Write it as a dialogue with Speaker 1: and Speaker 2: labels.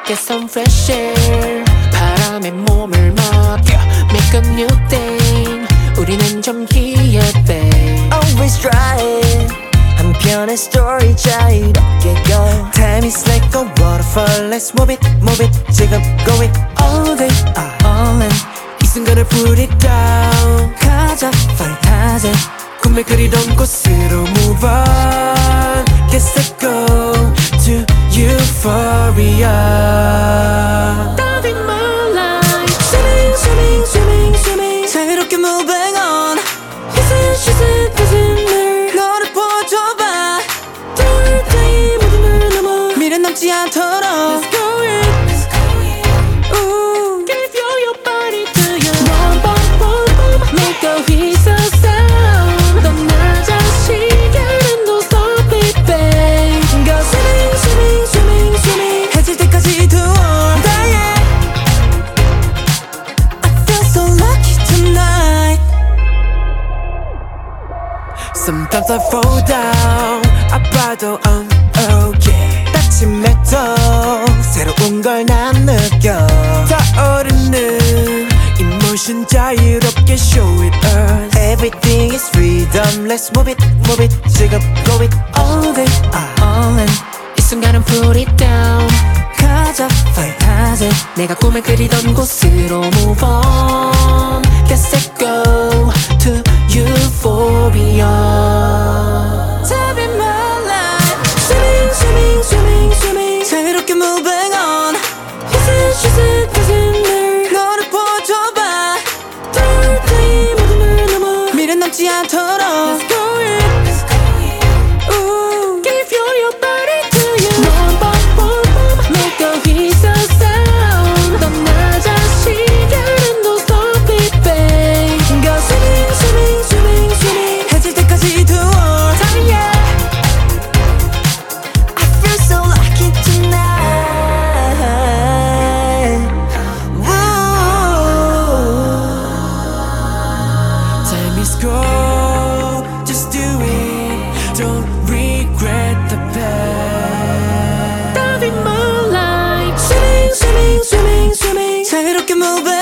Speaker 1: get some fresh air. 바람에 몸을 맡겨 make a new thing. 우리는 좀 기회 babe.
Speaker 2: Always trying 한편의 스토리 자유롭게 go. Time is like a waterfall. Let's move it 지금 go it all day all in. 이 순간을 put it down. 가자 fantasy. 꿈에 그리던 곳으로 move on. Get set go to euphoria.
Speaker 1: Loving my life.
Speaker 2: Swimming swimming swimming swimming 자유롭게 moving on. He said she said doesn't matter. 너를 보여줘봐. Today 모든 걸 넘어 미련 남지 않도록. Let's go in. Ooh.
Speaker 1: Give your body to you. Boom boom boom boom. Make a whistle sound. 넌 나 자신은 don't stop it babe.
Speaker 2: Go swimming swimming swimming swimming 해질 때까지 do all day. I feel so lucky tonight. Sometimes I fall down. 아파도 I'm okay. 다짐해도 새로운 걸 난 느껴. 타오르는 emotion 자유롭게 show it earth. Everything is freedom. Let's move it 지금 go it all day all in.
Speaker 1: 이 순간은 put it down.
Speaker 2: 가자 fantasy.
Speaker 1: 내가 꿈에 그리던 곳으로 move on. Get set go to euphoria.
Speaker 2: Saving my life. Swimming swimming swimming swimming 자유롭게 moving on. He said she said doesn't matter. 너를 보여줘봐. Today 모든 걸 넘어 미련 남지 않도록. Let's go in. Ooh.
Speaker 1: Give your body to you. Boom boom boom boom. Make a whistle sound. 넌 나 자신은 don't stop it babe.
Speaker 2: Go swimming swimming swimming swimming 해질 때까지 do all time. Yeah. I feel so lucky tonight. Woo. Time is gold. Just do it. Don't regret the past.
Speaker 1: Loving my life.
Speaker 2: Swimming swimming swimming swimming 자유롭게 move it